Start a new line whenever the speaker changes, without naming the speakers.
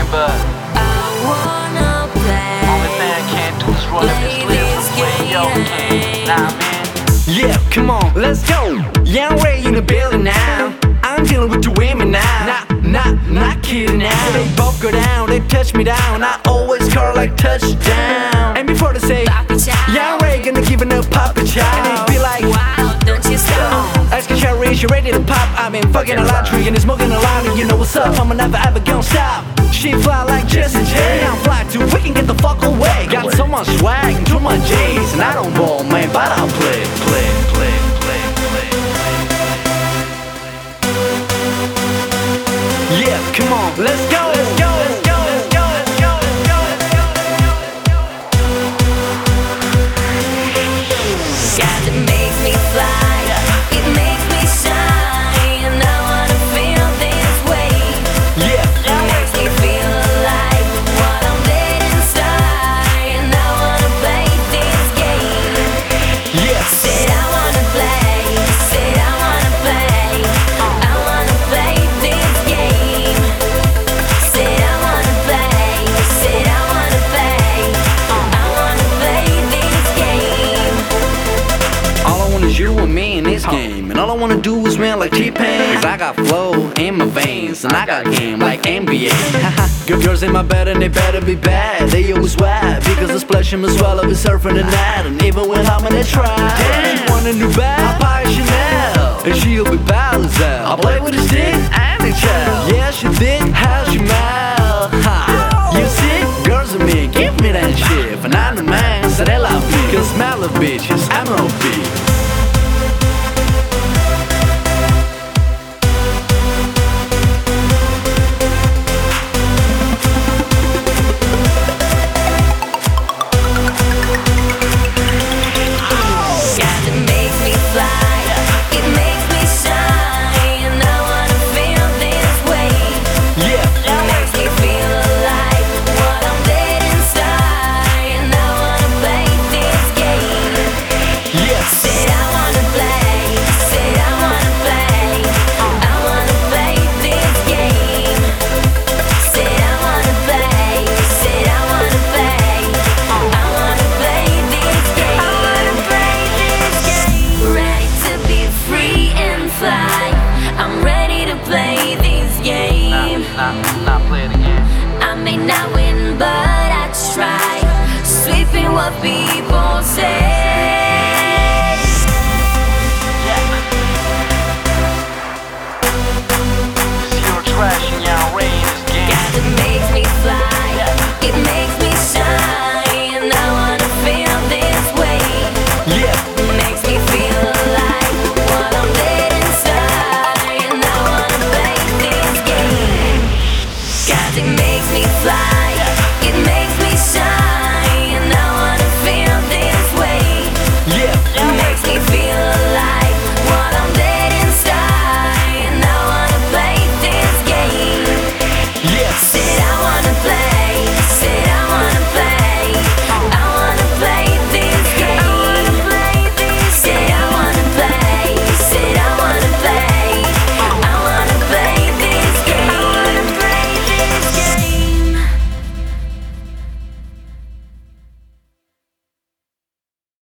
but
I wanna play.
only thing I can't do is run up this list the way yo can. Nah, man.
Yeah, come on, let's go. Yeah, I'm ready in the building now. I'm dealing with the women now. Not kidding now. They both go down, they touch me down. I always call like touchdown. And before they say,
Papi Chow.
yeah, I'm ready, gonna give it a Papi Chow. And they be like,
Wow, don't you stop.
ask a Cherry, she ready to pop. I've been fucking a lot, drinking and smoking a lot, and you know what's up. I'm never ever gonna stop. She fly like Jessie J. I'm fly too, we can get the fuck away. Got so much swag and too much J's, and I don't ball, man, but I'll play. Yeah, come on, let's go.
God, it makes me fly, it makes me shine. I wanna feel this way.
Yeah,
It makes me feel alive, what I'm dead inside. And I wanna play this game.
yeah.
Said I wanna play, said I wanna play. I wanna play this game. Said I wanna play, said I wanna play. I wanna play this game.
All I want is you and me in this game. And all I wanna do is win like T-Pain. Cause I got flow in my veins, and I got game like NBA. Good girls in my bed and they better be bad. They always whack because I splash them as well. I'll be surfing the night, and even when I'm in a trap. She want a new bag, I'll buy a Chanel, and she'll be balanced out. I'll play with his dick and the child. Yeah, she did, how she mad. You see, girls and me, give me that shit. And I'm the man, so they love me. Cause smell of bitches, I'm no bitch.